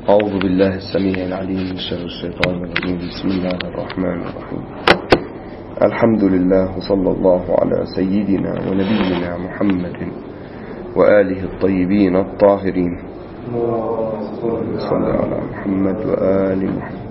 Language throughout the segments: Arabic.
أعوذ بالله السميع العليم من شر الشيطان الرجيم. بسم الله الرحمن الرحيم. الحمد لله وصلى الله على سيدنا ونبينا محمد وآله الطيبين الطاهرين. صلى على محمد وآل محمد.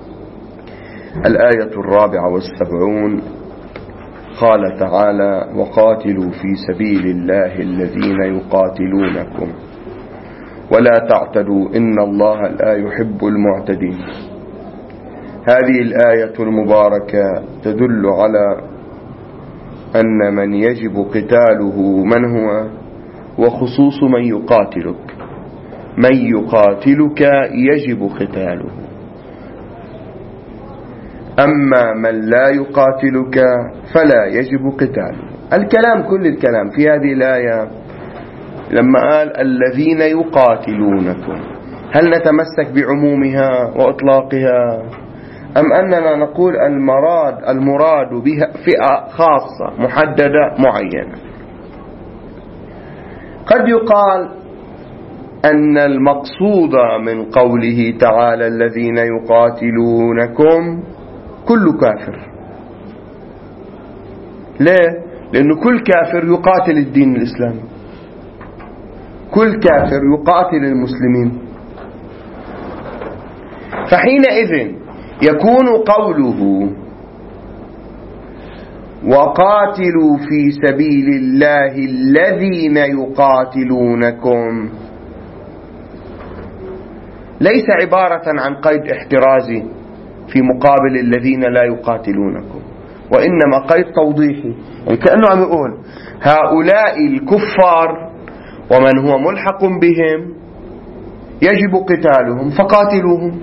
الآية 74. قال تعالى: وقاتلوا في سبيل الله الذين يقاتلونكم ولا تعتدوا إن الله لا يحب المعتدين. هذه الآية المباركة تدل على أن من يجب قتاله من هو، وخصوص من يقاتلك. من يقاتلك يجب قتاله، أما من لا يقاتلك فلا يجب قتاله. الكلام كل الكلام في هذه الآية لما قال الذين يقاتلونكم، هل نتمسك بعمومها وإطلاقها، أم أننا نقول المراد بها فئة خاصة محددة معينة؟ قد يقال أن المقصود من قوله تعالى الذين يقاتلونكم كل كافر. ليه؟ لأنه كل كافر يقاتل الدين الإسلامي، كل كافر يقاتل المسلمين. فحينئذ يكون قوله وقاتلوا في سبيل الله الذين يقاتلونكم ليس عبارة عن قيد احترازي في مقابل الذين لا يقاتلونكم، وإنما قيد توضيحي، يعني كأنه عم يقول هؤلاء الكفار ومن هو ملحق بهم يجب قتالهم فقاتلوهم.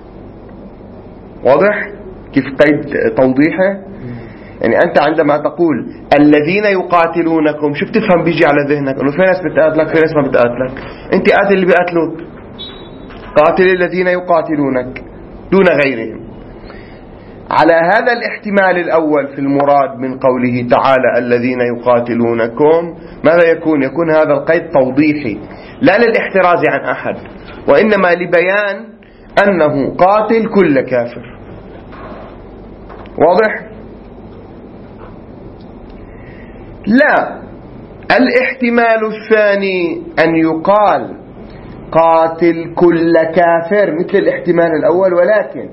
واضح كيف قيد توضيحه؟ يعني أنت عندما تقول الذين يقاتلونكم شو بتفهم بيجي على ذهنك؟ أنه في ناس بتقاتلك في ناس ما بتقاتلك. أنت قاتل اللي بيقاتلوك، قاتل الذين يقاتلونك دون غيرهم. على هذا الاحتمال الأول في المراد من قوله تعالى الذين يقاتلونكم ماذا يكون؟ يكون هذا القيد توضيحي لا للاحتراز عن أحد، وإنما لبيان أنه قاتل كل كافر. واضح؟ لا، الاحتمال الثاني أن يقال قاتل كل كافر مثل الاحتمال الأول، ولكن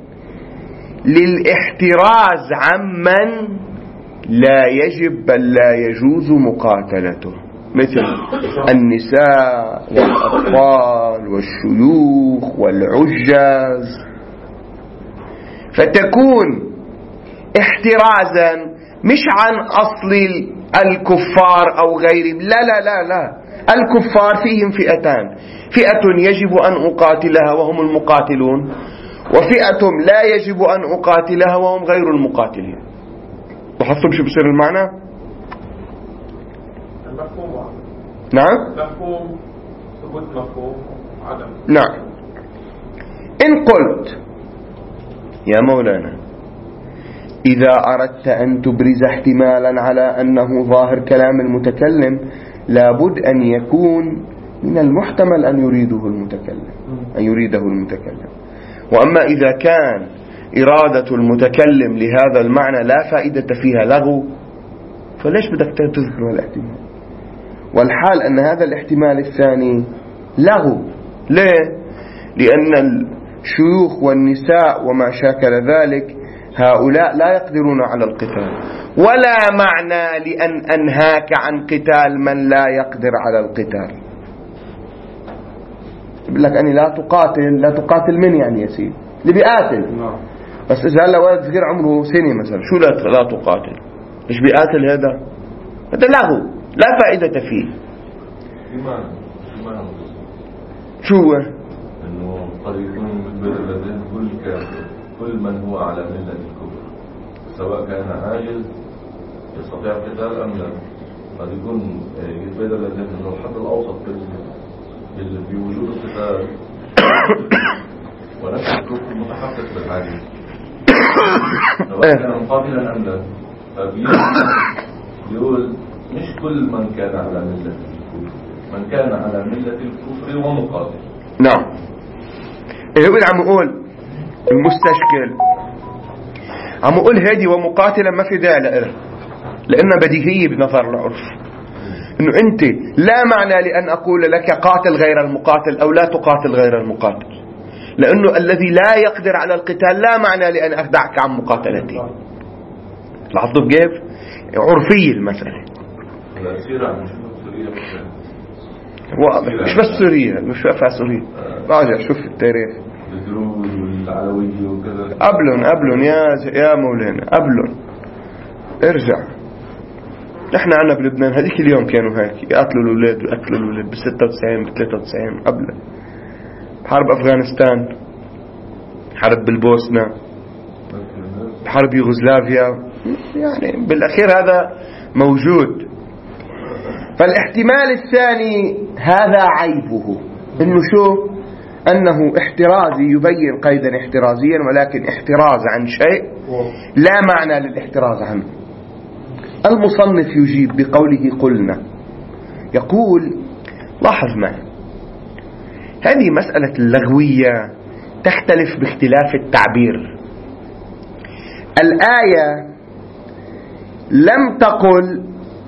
للاحتراز عمن لا يجب بل لا يجوز مقاتلته، مثل النساء والأطفال والشيوخ والعجاز. فتكون احترازا مش عن أصل الكفار أو غيرهم، لا لا لا لا، الكفار فيهم فئتان: فئة يجب أن أقاتلها وهم المقاتلون، وفئة لا يجب أن أقاتلها وهم غير المقاتلين. لاحظتم شو بصير المعنى؟ المفهوم. نعم؟ مفهوم ثبوت مفهوم عدم. نعم. إن قلت يا مولانا إذا أردت أن تبرز احتمالا على أنه ظاهر كلام المتكلم لابد أن يكون من المحتمل أن يريده المتكلم، وأما إذا كان إرادة المتكلم لهذا المعنى لا فائدة فيها، لغو، فليش بدك تذكر الاحتمال؟ والحال أن هذا الاحتمال الثاني لغو. ليه؟ لأن الشيوخ والنساء وما شاكل ذلك هؤلاء لا يقدرون على القتال، ولا معنى لأن أنهاك عن قتال من لا يقدر على القتال. يقول لك أني لا تقاتل من يعني يا سيدي اللي بيقاتل. بس إذا هلا ولد صغير عمره سنة مثلا شو لا تقاتل؟ إيش بيقاتل هذا لغو لا فائدة فيه. شو هو؟ إنه قد يكون مثل الذين كل من هو على ملة الكفر سواء كان عاجز يستطيع القتال أم لا. قد يكون يتبادل الذين إنه الحد الأوسط بوجود القتال ونفس الكفر متحقق بالعاجز سواء كان مقاتلا أم لا. فبيقول مش كل من كان على ملة الكفر، من كان على ملة الكفر ومقاتل. نعم. هو عم يقول المستشكل، عم يقول هادي ومقاتلا ما في داعي لها، لأنها بديهية بنظر العرف، إنه أنت لا معنى لأن أقول لك قاتل غير المقاتل أو لا تقاتل غير المقاتل، لأنه الذي لا يقدر على القتال لا معنى لأن أخدعك عن مقاتلته. لاحظوا كيف عرفية المسألة. واضح، مش بس سوريا، مش بس سوريا، راجع شوف التاريخ قبلن يا مولانا، قبلن ارجع. نحن عنا بلبنان هذيك اليوم كانوا هيك يقتلوا الأولاد ويقتلوا الأولاد ب96 ب93 قبل حرب أفغانستان، حرب بالبوسنة، حرب يوغوسلافيا، يعني بالأخير هذا موجود. فالاحتمال الثاني هذا عيبه، إنه شو؟ أنه احترازي، يبين قيدا احترازيا، ولكن احتراز عن شيء لا معنى للاحتراز عنه. المصنف يجيب بقوله قلنا، يقول لاحظ معي، هذه مسألة اللغوية تختلف باختلاف التعبير. الآية لم تقل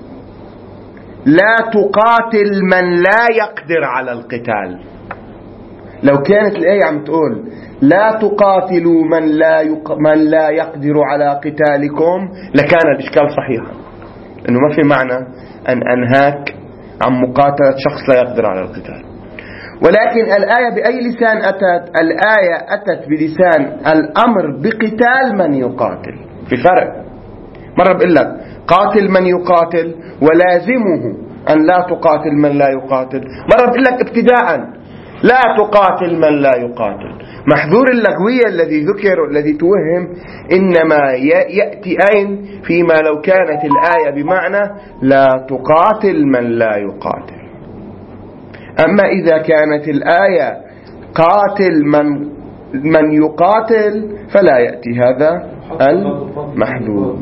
لا تقاتل من لا يقدر على القتال. لو كانت الآية عم تقول لا تقاتلوا من لا يقدر على قتالكم لكان الإشكال صحيحا، إنه ما في معنى أن أنهاك عن مقاتلة شخص لا يقدر على القتال. ولكن الآية بأي لسان أتت؟ الآية أتت بلسان الأمر بقتال من يقاتل. في فرق، مرة بقول لك قاتل من يقاتل ولازمه أن لا تقاتل من لا يقاتل، مرة بقول لك ابتداء لا تقاتل من لا يقاتل. محذور اللغوية الذي ذكر الذي توهم إنما يأتي أين فيما لو كانت الآية بمعنى لا تقاتل من لا يقاتل. أما إذا كانت الآية قاتل من يقاتل فلا يأتي هذا المحذور.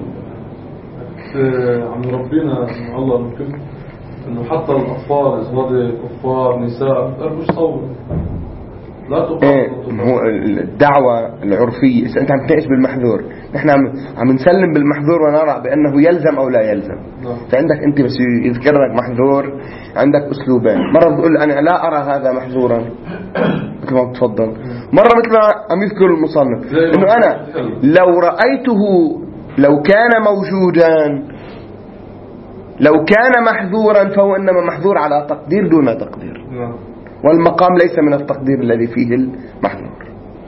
عم ربنا الله ممكن انه حتى الاطفال اذا كفار نساء مش صور لا تقاتل. هو الدعوة العرفية، إذا أنت عم تناقش بالمحذور، نحن عم نسلم بالمحذور ونرى بأنه يلزم أو لا يلزم. فعندك أنت بس يذكر لك محذور عندك أسلوبين، مرة بتقول أنا لا أرى هذا محذورا مثل ما بتفضل، مرة مثل ما عم يذكر المصنف إنه أنا لو رأيته لو كان موجودا لو كان محذورا فهو إنما محذور على تقدير دون تقدير، والمقام ليس من التقدير الذي فيه المحذور.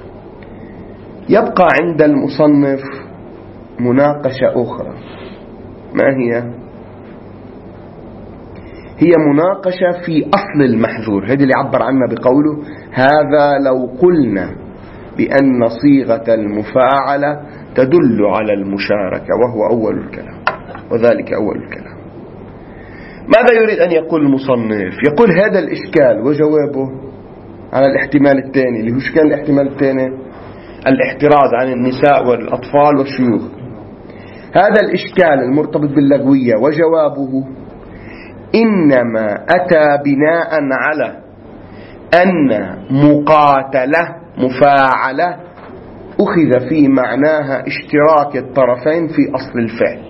يبقى عند المصنف مناقشة أخرى، ما هي مناقشة في أصل المحذور، هذا اللي عبر عنه بقوله هذا لو قلنا بأن صيغة المفاعلة تدل على المشاركة وهو أول الكلام، وذلك أول الكلام. ماذا يريد أن يقول المصنف؟ يقول هذا الإشكال وجوابه على الاحتمال الثاني، اللي هو إيش كان الاحتمال الثاني؟ الاحتراز عن النساء والأطفال والشيوخ. هذا الإشكال المرتبط باللغوية وجوابه إنما أتى بناء على أن مقاتلة مفاعلة أخذ في معناها اشتراك الطرفين في أصل الفعل.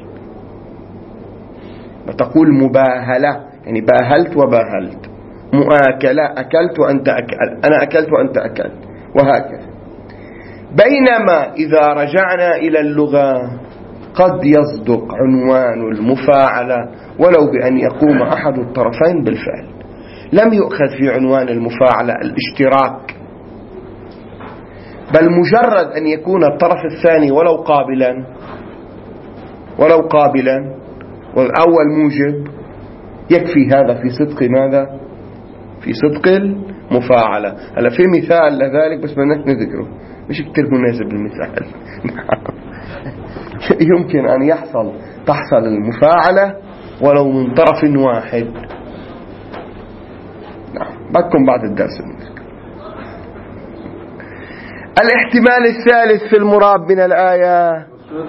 وتقول مباهلة يعني باهلت وباهلت، مؤاكلة أكلت وأنت أكلت، أنا أكلت وأنت أكلت، وهكذا. بينما إذا رجعنا إلى اللغة قد يصدق عنوان المفاعلة ولو بأن يقوم أحد الطرفين بالفعل، لم يؤخذ في عنوان المفاعلة الاشتراك، بل مجرد أن يكون الطرف الثاني ولو قابلا والأول موجب يكفي هذا في صدق ماذا؟ في صدق المفاعلة. هلا في مثال لذلك بس بدنا نذكره، مش كتير مناسب المثال. يمكن أن تحصل المفاعلة ولو من طرف واحد. بدكم بعد الدرس. الاحتمال الثالث في المراد من الآية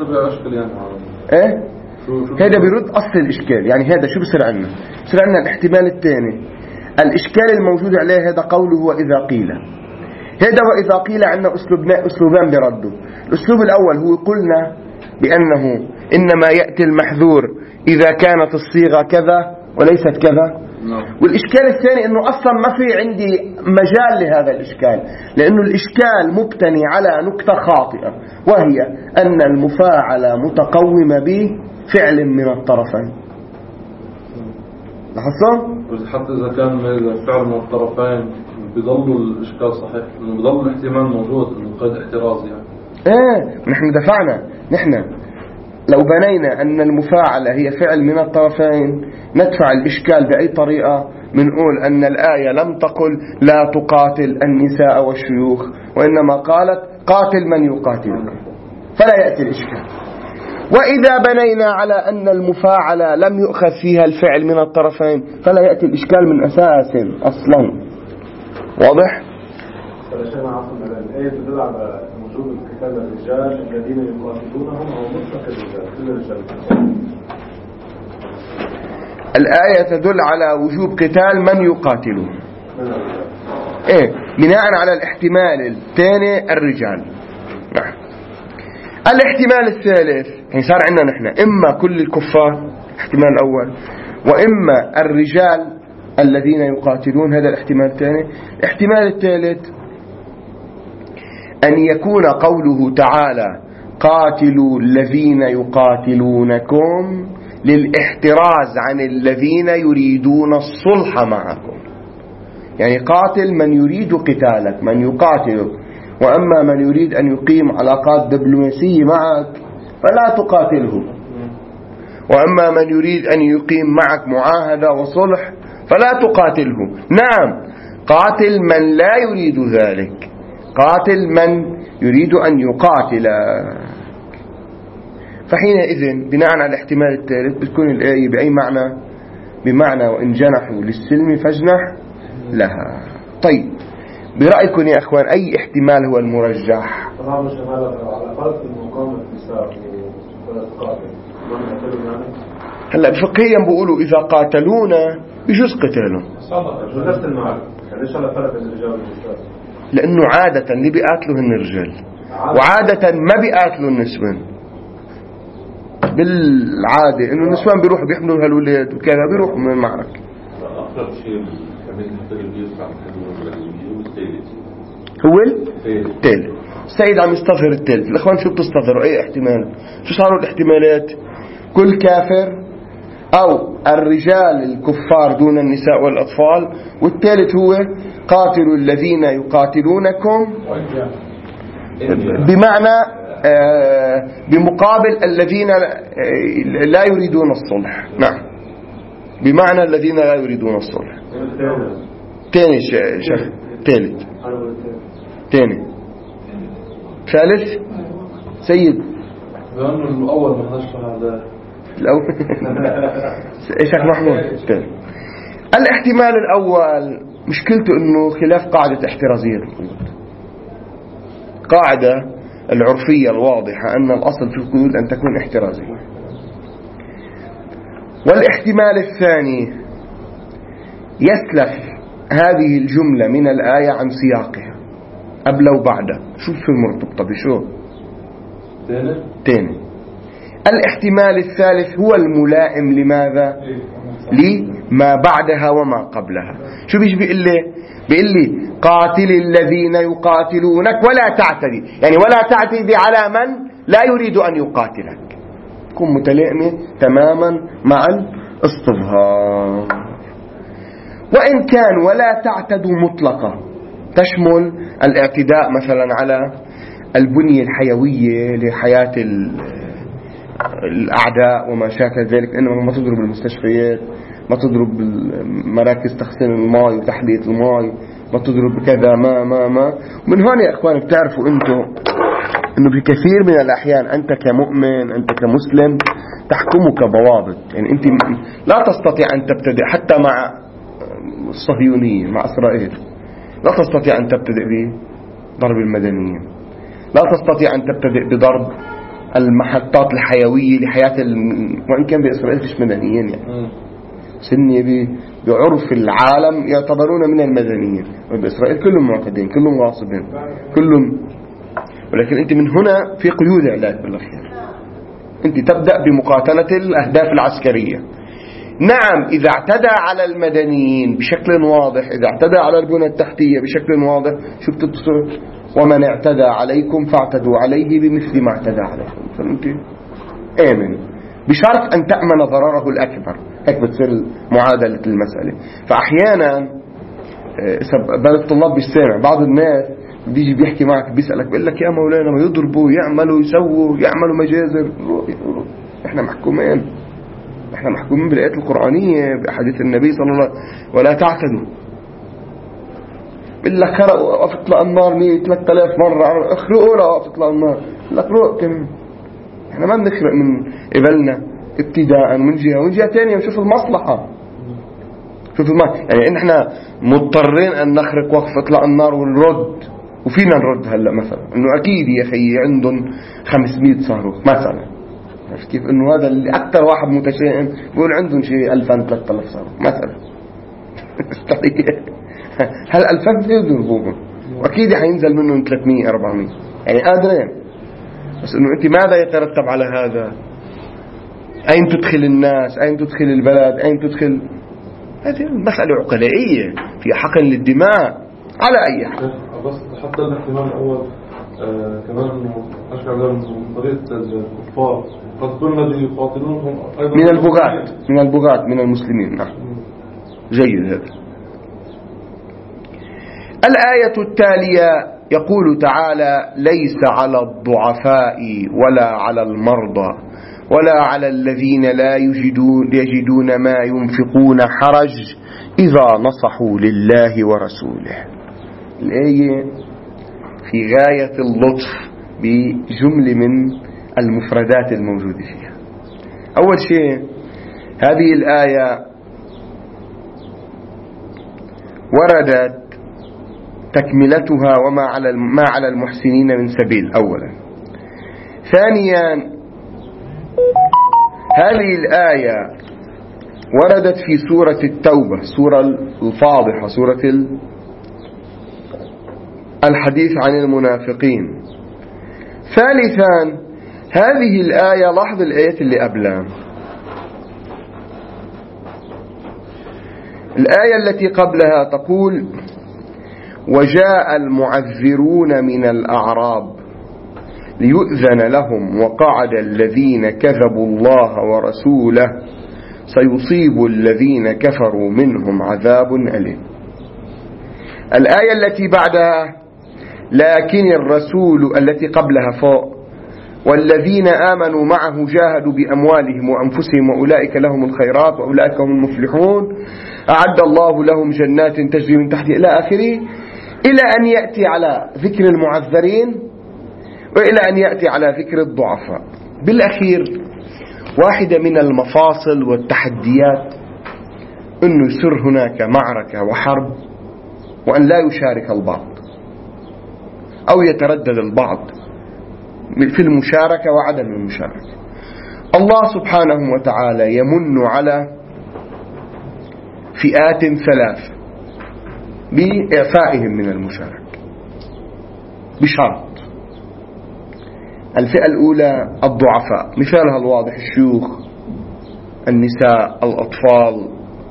هذا بيرد أصل الإشكال. يعني هذا شو بصير عنا؟ بصير عنا الاحتمال الثاني، الإشكال الموجود عليه هذا قوله وإذا قيل. هذا وإذا قيل عندنا أسلوبان بردوا. الأسلوب الأول هو قلنا بأنه إنما يأتي المحذور إذا كانت الصيغة كذا وليست كذا. والإشكال الثاني أنه أصلا ما في عندي مجال لهذا الإشكال، لأنه الإشكال مبتني على نقطة خاطئة، وهي أن المفاعلة متقومة بفعل من الطرفين. لاحظتوا؟ حتى إذا كان فعل من الطرفين بيضل الإشكال صحيح، إنه بيضل الاحتمال موجود، إنه قيد احترازي يعني. نحن دفعنا، نحن لو بنينا أن المفاعلة هي فعل من الطرفين ندفع الإشكال بأي طريقة. منقول أن الآية لم تقل لا تقاتل النساء والشيوخ، وإنما قالت قاتل من يقاتلك، فلا يأتي الإشكال. وإذا بنينا على أن المفاعلة لم يؤخذ فيها الفعل من الطرفين فلا يأتي الإشكال من أساس أصلا. واضح؟ فلشان عصم الآية تدل على وجوب القتال الرجال الذين يقاتلونهم أو مطلق الرجال. الآية تدل على وجوب قتال من يقاتلون. بناء على الاحتمال الثاني الرجال. نعم. الاحتمال الثالث يعني صار عندنا نحن إما كل الكفار، الاحتمال الأول، وإما الرجال الذين يقاتلون، هذا الاحتمال الثاني. الاحتمال الثالث أن يكون قوله تعالى قاتلوا الذين يقاتلونكم للاحتراز عن الذين يريدون الصلح معكم، يعني قاتل من يريد قتالك، من يقاتلك، وأما من يريد أن يقيم علاقات دبلوماسية معك فلا تقاتله، وأما من يريد أن يقيم معك معاهدة وصلح فلا تقاتله. نعم، قاتل من لا يريد ذلك، قاتل من يريد أن يقاتل. فحينئذ بناء على الاحتمال الثالث بتكون الآية بأي معنى؟ بمعنى وإن جنحوا للسلم فاجنح لها. طيب، برأيكم يا أخوان أي احتمال هو المرجح؟ طبعا مش على فرق المقامة النساء ولا تقاتل. هلا فقهيا بيقولوا إذا قاتلونا يجوز قتالهم. نفس المعنى، ليش على فرق الرجال والنساء؟ لأنه عادة اللي بيقاتلوا هن الرجال، وعادة ما بيقاتلوا النسوان. بالعادة إنه النسوان بيروحوا بيحملوا هالولاد وكذا بيروحوا من المعركة. أقرب شيء هو التالت. السيد عم يستظهر التالت. الأخوان شو بتستظهروا؟ أي احتمال؟ شو صاروا الاحتمالات؟ كل كافر أو الرجال الكفار دون النساء والأطفال، والثالث هو قاتلوا الذين يقاتلونكم بمعنى بمقابل الذين لا يريدون الصلح. نعم، بمعنى الذين لا يريدون الصلح. تاني شيخ، ثالث، تاني، ثالث سيد. لأنه الأول ما هنشرح هذا الأول شيخ محمود. الاحتمال الأول مشكلته إنه خلاف قاعدة احترازية القيود. قاعدة العرفية الواضحة أن الأصل في القيود أن تكون احترازية. والاحتمال الثاني يسلف هذه الجملة من الآية عن سياقها قبل وبعد. شوف في مرتبطة بشو تاني. الاحتمال الثالث هو الملائم لماذا؟ لما بعدها وما قبلها. شو بيجي بيقول لي قاتل الذين يقاتلونك ولا تعتدي، يعني ولا تعتدي على من لا يريد أن يقاتلك، تكون متلائمة تماما مع الاستظهار. وإن كان ولا تعتدوا مطلقة تشمل الاعتداء مثلا على البنية الحيوية لحياة الأعداء وما شاكل ذلك، إنما ما تضرب المستشفيات، ما تضرب مراكز تخزين الماء وتحلية الماء، ما تضرب كذا ما من هون يا أخوان بتعرفوا أنتم أنه بكثير من الأحيان أنت كمؤمن، أنت كمسلم تحكمك ضوابط. يعني أنت لا تستطيع أن تبتدئ حتى مع الصهيونيين، مع إسرائيل لا تستطيع أن تبتدئ بضرب المدنيين، لا تستطيع أن تبتدئ بضرب المحطات الحيوية لحياة وإن كان بإسرائيل فيش مدنيين يعني سنية بعرف العالم يعتبرون من المدنيين، وبإسرائيل كلهم معتدين، كلهم غاصبين، كلهم. ولكن أنت من هنا في قيود إعلان بالأخير. أنت تبدأ بمقاتلة الأهداف العسكرية. نعم، إذا اعتدى على المدنيين بشكل واضح، إذا اعتدى على البنى التحتية بشكل واضح، شو بتتصل؟ ومن اعتدى عليكم فاعتدوا عليه بمثل ما اعتدى عليكم. فأنت آمن بشرط أن تأمن ضرره الأكبر. هيك بتصير معادلة المسألة. فأحيانا بل الطلاب بيستمع، بعض الناس بيجي بيحكي معك بيسألك بيقول لك يا مولانا ما يضربوا يعملوا يسووا يعملوا مجازر. احنا محكومين، احنا محكومين بالآيات القرآنية بأحاديث النبي صلى الله عليه وسلم. ولا تعتدوا. بيقول لك وقفت للنار 3000 مرة، اخرقوا لا وقفت للنار. بيقول لك روق كمان. احنا ما بنخرق من قبلنا ابتداء من جهة، ومن جهة ثانية نشوف المصلحة. شوف يعني احنا مضطرين ان نخرق وقفة للنار ونرد، وفينا نرد هلا مثلا انه اكيد يا اخي عندهم 500 صاروخ مثلا. عرفت كيف؟ انه هذا اللي اكثر واحد متشائم بيقول عندهم شيء 2000 3000 صاروخ مثلا. هل 2000 يضربوهم واكيد حينزل منهم 300 400 يعني قادرين. بس انه انت ماذا يترتب على هذا؟ اين تدخل الناس؟ اين تدخل البلد؟ اين تدخل؟ هذه مسألة عقلائية في حقن للدماء على اي حال. بس حتى الاحتمال الاول كمان انه اشعر من طريقة الكفار قد كل الذي يقاتلونهم ايضا من البغاة من المسلمين. نعم، جيد هذا. الآية التالية يقول تعالى: ليس على الضعفاء ولا على المرضى ولا على الذين لا يجدون ما ينفقون حرج إذا نصحوا لله ورسوله. الآية في غاية اللطف بجملة من المفردات الموجودة فيها. أول شيء، هذه الآية وردت تكملتها وما على المحسنين من سبيل أولا. ثانيا، هذه الآية وردت في سورة التوبة، سورة الفاضحة، سورة الحديث عن المنافقين. ثالثا، هذه الآية، لاحظ الآيات اللي قبلها، الآية التي قبلها تقول: وجاء المعذرون من الأعراب ليؤذن لهم وقعد الذين كذبوا الله ورسوله سيصيب الذين كفروا منهم عذاب أليم. الآية التي بعدها: لكن الرسول، التي قبلها فوق: والذين آمنوا معه جاهدوا بأموالهم وأنفسهم وأولئك لهم الخيرات وأولئك هم المفلحون أعد الله لهم جنات تجري من تحتها إلى آخره، إلى أن يأتي على ذكر المعذرين وإلى أن يأتي على ذكر الضعفاء. بالأخير، واحدة من المفاصل والتحديات أنه يصير هناك معركة وحرب وأن لا يشارك البعض أو يتردد البعض في المشاركة وعدم المشاركة. الله سبحانه وتعالى يمن على فئات ثلاث بإعفائهم من المشاركة بشرط. الفئة الأولى الضعفاء، مثالها الواضح الشيوخ، النساء، الأطفال،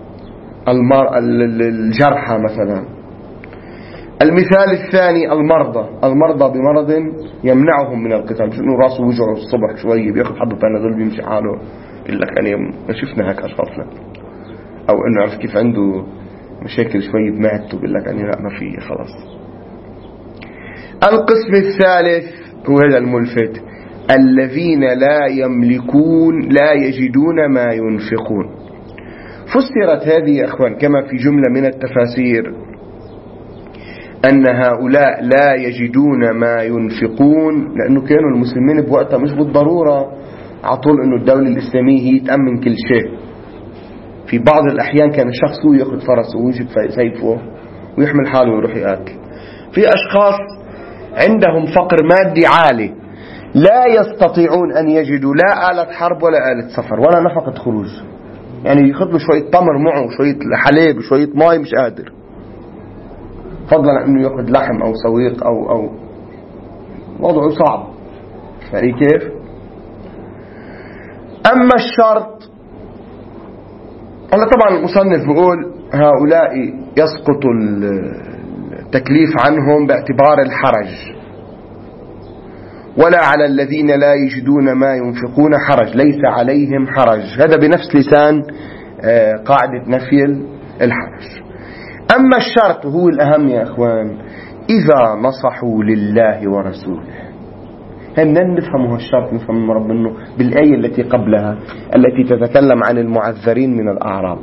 الجرحى مثلا. المثال الثاني المرضى بمرض يمنعهم من القتال، مش انه راسه وجعه الصبح شوي بياخذ حبة بنادول بيمشي حاله، يقول لك أنا ما شفنا هيك أشخاص لا. أو إنه عرف كيف عنده مشاكل شوي بمعدته بيقول لك أنا لا ما في خلاص. القسم الثالث هو هذا الملفت: الذين لا يملكون لا يجدون ما ينفقون. فسرت هذه يا أخوان كما في جملة من التفاسير أن هؤلاء لا يجدون ما ينفقون لأنه كانوا المسلمين بوقتها مش بالضرورة عطول أنه الدولة الإسلامية هي تأمن كل شيء. في بعض الأحيان كان الشخص هو يأخذ فرسه ويجيب سيفه ويحمل حاله ويروح يقاتل. في أشخاص عندهم فقر مادي عالي لا يستطيعون أن يجدوا لا آلة حرب ولا آلة سفر ولا نفقة خروج، يعني ياخذ له شوية تمر معه، شوية حليب، شوية ماء، مش قادر، فضلا عن انه ياخذ لحم او سويق او وضعه صعب. فاي كيف؟ اما الشرط، هلا طبعا المصنف بيقول هؤلاء يسقط التكليف عنهم باعتبار الحرج، ولا على الذين لا يجدون ما ينفقون حرج، ليس عليهم حرج. هذا بنفس لسان قاعدة نفي الحرج. أما الشرط هو الأهم يا أخوان، إذا نصحوا لله ورسوله. هم نفهمه الشرط، نفهم رب منه بالآية التي قبلها التي تتكلم عن المعذرين من الأعراب.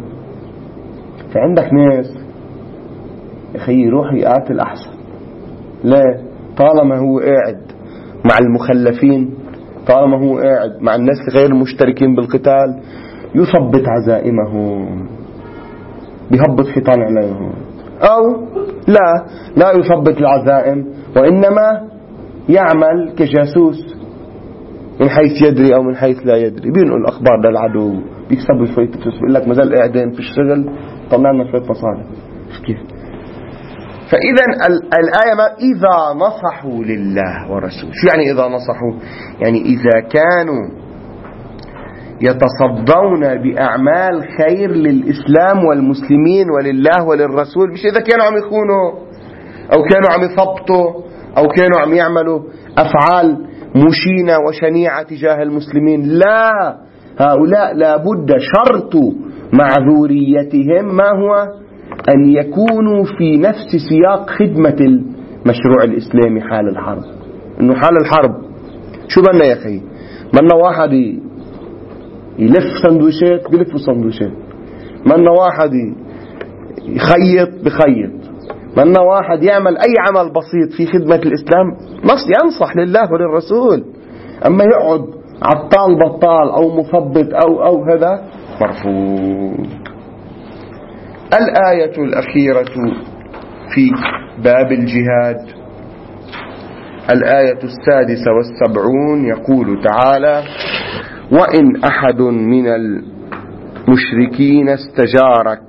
فعندك ناس أخي يروح يقاتل أحسن، لا، طالما هو قاعد مع المخلفين، طالما هو قاعد مع الناس غير المشتركين بالقتال، يثبت عزائمهم، بيهبط حيطان عليهم، أو لا يثبت العزائم، وإنما يعمل كجاسوس من حيث يدري أو من حيث لا يدري، بينقل الأخبار للعدو، بيكسب شوية فلوس، بيقول لك مازال قاعدين في الشغل، طلعنا شوية مصالح. كيف؟ فإذا الآية ما إذا نصحوا لله ورسوله. شو يعني إذا نصحوا؟ يعني إذا كانوا يتصدون بأعمال خير للإسلام والمسلمين ولله وللرسول، مش إذا كانوا عم يخونوا أو كانوا عم يثبطوا أو كانوا عم يعملوا أفعال مشينة وشنيعة تجاه المسلمين. لا، هؤلاء لابد شرط معذوريتهم ما هو؟ أن يكونوا في نفس سياق خدمة المشروع الإسلامي حال الحرب. إنه حال الحرب شو بدنا يا أخي؟ بدنا واحد يلف سندويشات بلف سندويشات، بدنا واحد يخيط بخيط، بدنا واحد يعمل أي عمل بسيط في خدمة الإسلام، ينصح لله وللرسول. أما يقعد عطال بطال أو مثبت أو هذا مرفوض. الآية الأخيرة في باب الجهاد، الآية 76 يقول تعالى: وإن أحد من المشركين استجارك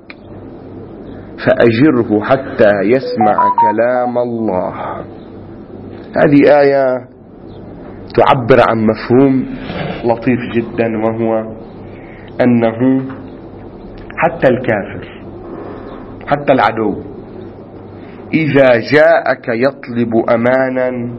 فأجره حتى يسمع كلام الله. هذه آية تعبر عن مفهوم لطيف جدا، وهو أنه حتى الكافر، حتى العدو، إذا جاءك يطلب أمانا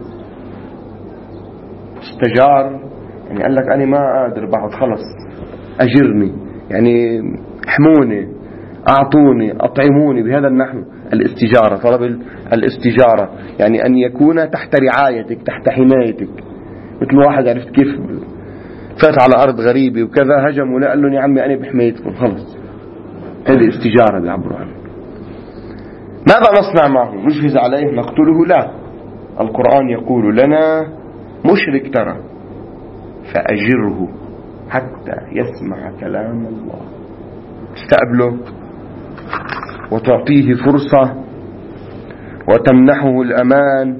استجار، يعني قال لك أنا ما قادر بعد، خلص أجرني، يعني احموني، أعطوني، أطعموني، بهذا النحو الاستجارة، طلب الاستجارة، يعني أن يكون تحت رعايتك، تحت حمايتك. مثل واحد عرفت كيف فات على أرض غريبة وكذا، هجم ولا قال له يا عمي أنا بحمايتكم، خلص، هذه استجارة اللي عبروا عنها. ماذا نصنع معه؟ نجهز عليه، نقتله؟ لا، القرآن يقول لنا مشرك ترى، فأجره حتى يسمع كلام الله، تستقبله وتعطيه فرصة وتمنحه الأمان.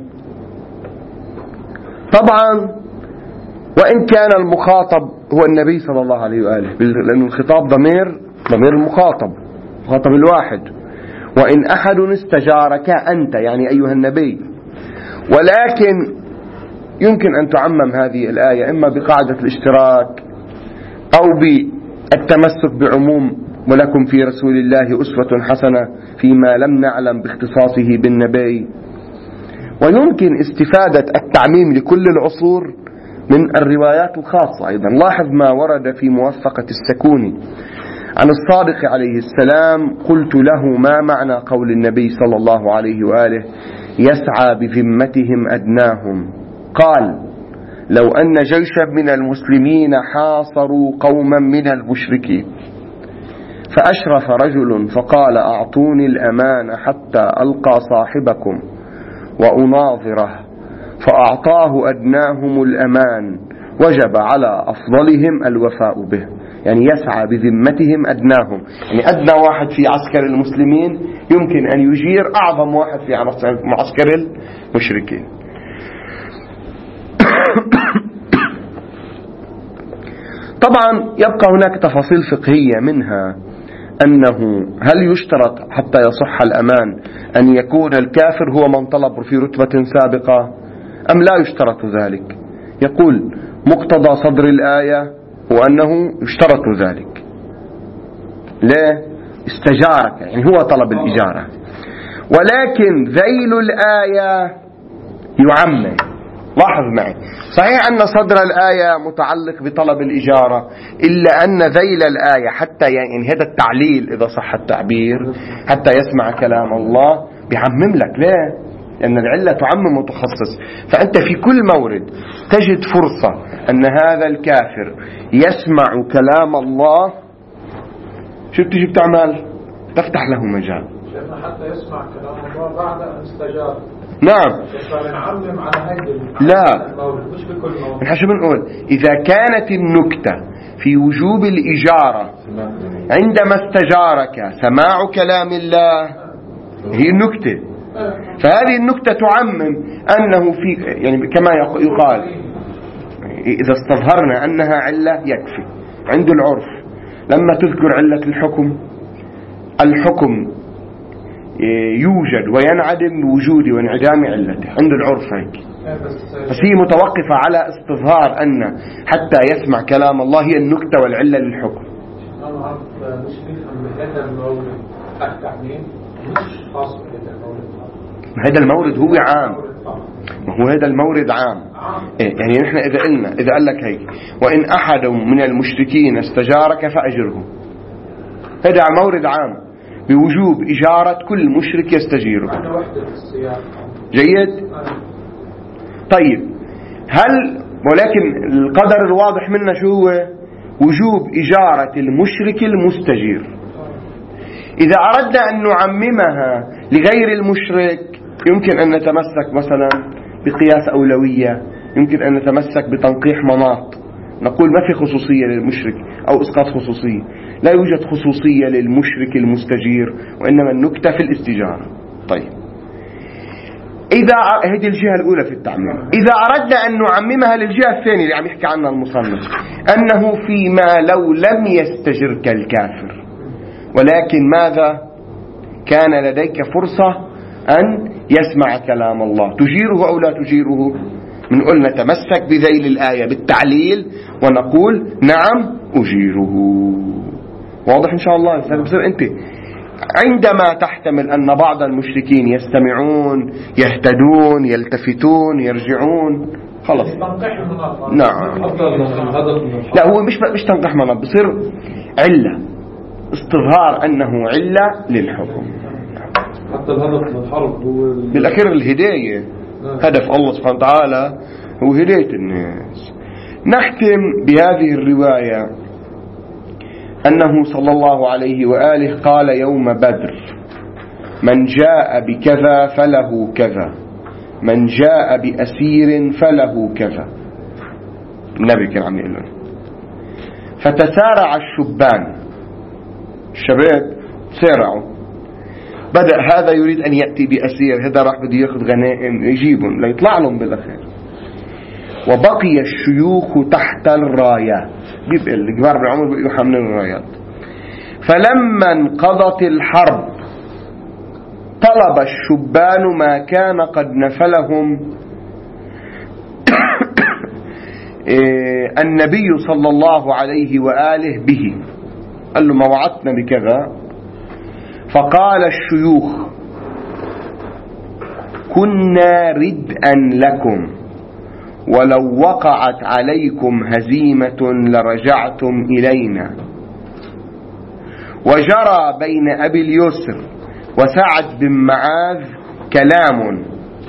طبعا وإن كان المخاطب هو النبي صلى الله عليه وآله، لأن الخطاب ضمير المخاطب الواحد. وإن أحد استجارك أنت، يعني أيها النبي. ولكن يمكن أن تعمم هذه الآية إما بقاعدة الاشتراك أو بالتمسك بعموم ولكم في رسول الله أسوة حسنة فيما لم نعلم باختصاصه بالنبي. ويمكن استفادة التعميم لكل العصور من الروايات الخاصة أيضا. لاحظ ما ورد في موثقة السكوني عن الصادق عليه السلام: قلت له ما معنى قول النبي صلى الله عليه وآله يسعى بذمتهم أدناهم؟ قال: لو أن جيشا من المسلمين حاصروا قوما من المشركين، فأشرف رجل فقال: أعطوني الأمان حتى ألقى صاحبكم وأناظره، فأعطاه أدناهم الأمان، وجب على أفضلهم الوفاء به. يعني يسعى بذمتهم أدناهم، يعني أدنى واحد في عسكر المسلمين يمكن أن يجير أعظم واحد في معسكر المشركين. طبعا يبقى هناك تفاصيل فقهية، منها أنه هل يشترط حتى يصح الأمان أن يكون الكافر هو من طلب في رتبة سابقة أم لا يشترط ذلك؟ يقول مقتضى صدر الآية هو أنه يشترط ذلك. ليه؟ استجارك، يعني هو طلب الإجارة، ولكن ذيل الآية يعمم. لاحظ معي، صحيح أن صدر الآية متعلق بطلب الإجارة، إلا أن ذيل الآية حتى يعني هذا التعليل إذا صح التعبير حتى يسمع كلام الله بيعمم لك. ليه؟ لأن العلة تعمم وتخصص. فأنت في كل مورد تجد فرصة أن هذا الكافر يسمع كلام الله، شو بتيجي بتعمل؟ تفتح له مجال حتى يسمع كلام الله بعد أن استجاب. نعم. نعمم على هذا لا، مش بكل مورد. نحن شو بنقول؟ إذا كانت النكتة في وجوب الإجارة عندما استجارك سماع كلام الله هي النكتة، فهذه النكتة تعمم أنه في يعني كما يقال إذا استظهرنا أنها علة يكفي. عند العرف لما تذكر علة الحكم يوجد وينعدم بوجود وانعدام علته عند العرف هيك، بس هي متوقفة على استظهار أن حتى يسمع كلام الله هي النكتة والعلة للحكم. مش نفهم هذا المورد التعميم مش خاص بهذا المورد. هذا المورد هو عام، هو هذا المورد عام. يعني نحن إذا قال لك هيك وإن أحد من المشركين استجارك فأجره، هذا مورد عام بوجوب إجارة كل مشرك يستجيره. جيد؟ طيب ولكن القدر الواضح منا شو هو؟ وجوب إجارة المشرك المستجير. إذا أردنا أن نعممها لغير المشرك يمكن أن نتمسك مثلا بقياس أولوية، يمكن أن نتمسك بتنقيح مناط، نقول ما في خصوصية للمشرك أو إسقاط خصوصية. لا يوجد خصوصية للمشرك المستجير، وإنما النكتة في الاستجارة. طيب، هذه الجهة الأولى في التعميم. إذا أردنا أن نعممها للجهة الثانية اللي عم يحكي عنها المصنف، أنه فيما لو لم يستجرك الكافر ولكن ماذا كان لديك فرصة أن يسمع كلام الله، تجيره أو لا تجيره؟ بنقول نتمسك بذيل الآية بالتعليل ونقول نعم أجيره. واضح إن شاء الله؟ بصير أنت عندما تحتمل أن بعض المشركين يستمعون يهتدون يلتفتون يرجعون خلص. نعم. لا، هو مش تنقيح مناط، بصير علة، استظهار أنه علة للحكم. حتى الهدف من الحرب هو بالأخير الهداية. هدف الله سبحانه وتعالى هو هداية الناس. نختم بهذه الرواية أنه صلى الله عليه وآله قال يوم بدر: من جاء بكذا فله كذا، من جاء بأسير فله كذا. النبي كان عم يقول لنا. فتسارع الشباب سارعوا، بدأ هذا يريد أن يأتي بأسير، هذا راح بده يأخذ غنائم يجيبهم ليطلع لهم بالأخير. وبقي الشيوخ تحت الرايات، بيبقى الكبار بالعمر بقوا حاملين الرايات. فلما انقضت الحرب طلب الشبان ما كان قد نفلهم النبي صلى الله عليه وآله به، قال له ما وعدتنا بكذا. فقال الشيوخ: كنا ردءا لكم، ولو وقعت عليكم هزيمة لرجعتم إلينا. وجرى بين أبي اليسر وسعد بن معاذ كلام،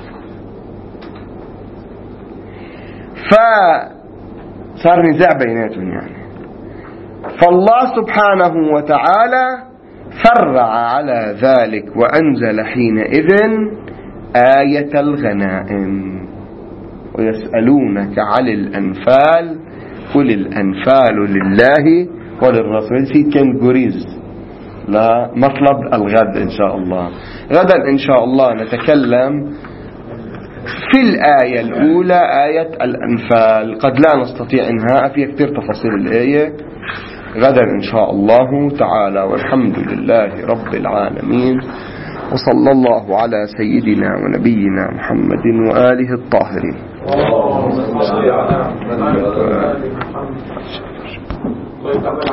فصار نزاع بيناتهم يعني. فالله سبحانه وتعالى فرع على ذلك وأنزل حينئذ آية الغنائم: ويسألونك عن الأنفال قل الأنفال لله وللرسول. في كان جوريز لمطلب الغد إن شاء الله. غدا إن شاء الله نتكلم في الآية الأولى آية الأنفال. قد لا نستطيع إنهاء فيها كثير تفاصيل الآية، غدا إن شاء الله تعالى. والحمد لله رب العالمين، وصلى الله على سيدنا ونبينا محمد وآله الطاهرين.